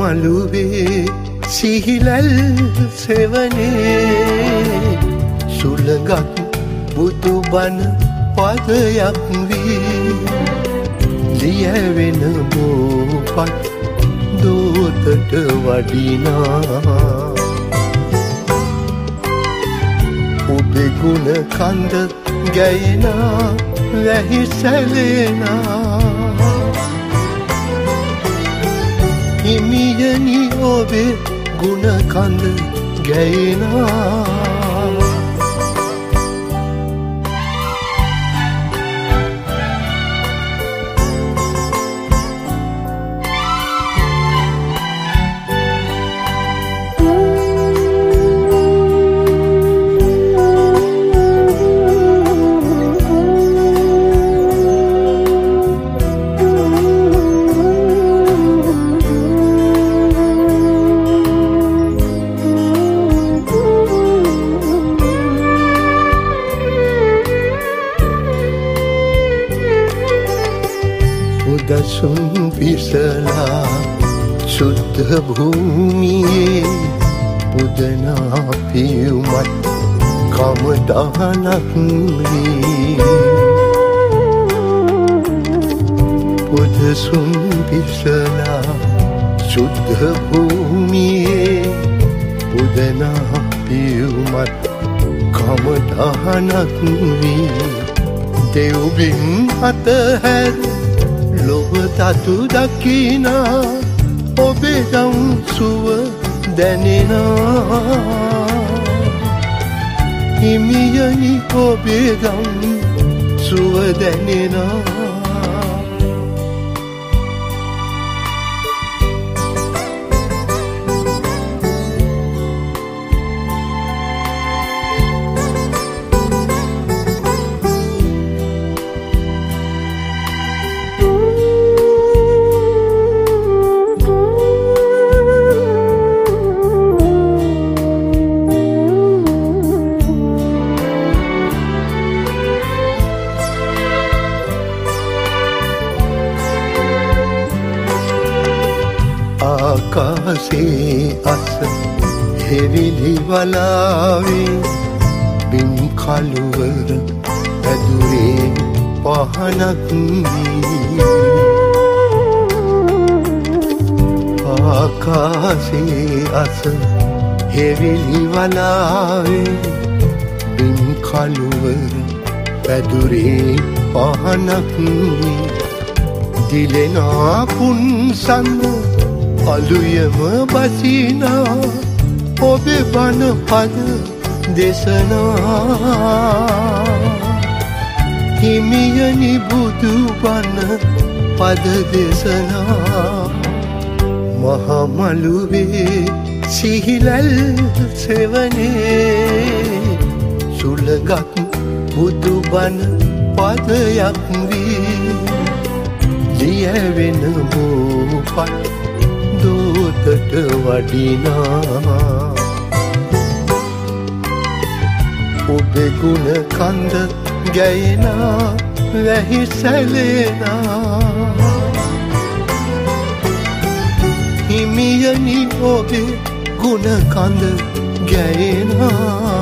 මළුවේ සිහිලල් සෙවනේ සුළඟක් බුදුබණ පදයක් වී ලියවෙන බෝපත් දෝතට වඩිනා ඔබේ ගුණ කන්ද ගැයෙනා වැහි සැලෙනා හිමියනි ඔබේ ගුණ කන්ද ගැයෙනා දසුන් පිසලා සුද්ධ භූමියේ පුදනා පියුමත් කමදහනක් වී පුදසුන් පිසලා සුද්ධ භූමියේ පුදනා පියුමත් කමදහනක් වී දෙව්බිම් අතහැර ලොව තතු දකිනා ඔබේ දම් සුව දැනෙනා හිමියනි ඔබේ දම් සුව දැනෙනා ආකාසේ අස හෙවිලි වලාවේ බිම් කළුවර ඇදුරේ පහනක් වී ආකාසේ අස හෙවිලි වලාවේ බිම් කළුවර ඇදුරේ පහනක් වී දිලෙනා පුන්සන්න අලුයම බසිනා ඔබේ බණ පද දේශනා හිමියනි බුදු බණ පද දේශනා මහා මළුවේ සිහිලල් සෙවනේ සුළඟක් බුදු බණ පදයක් වී ලියවෙන බෝපත් දෝතට වඩිනා ඔබේ ගුණ කන්ද ගැයෙනා වැහි සැලෙනා හිමියනි ඔබේ ගුණ කන්ද ගැයෙනා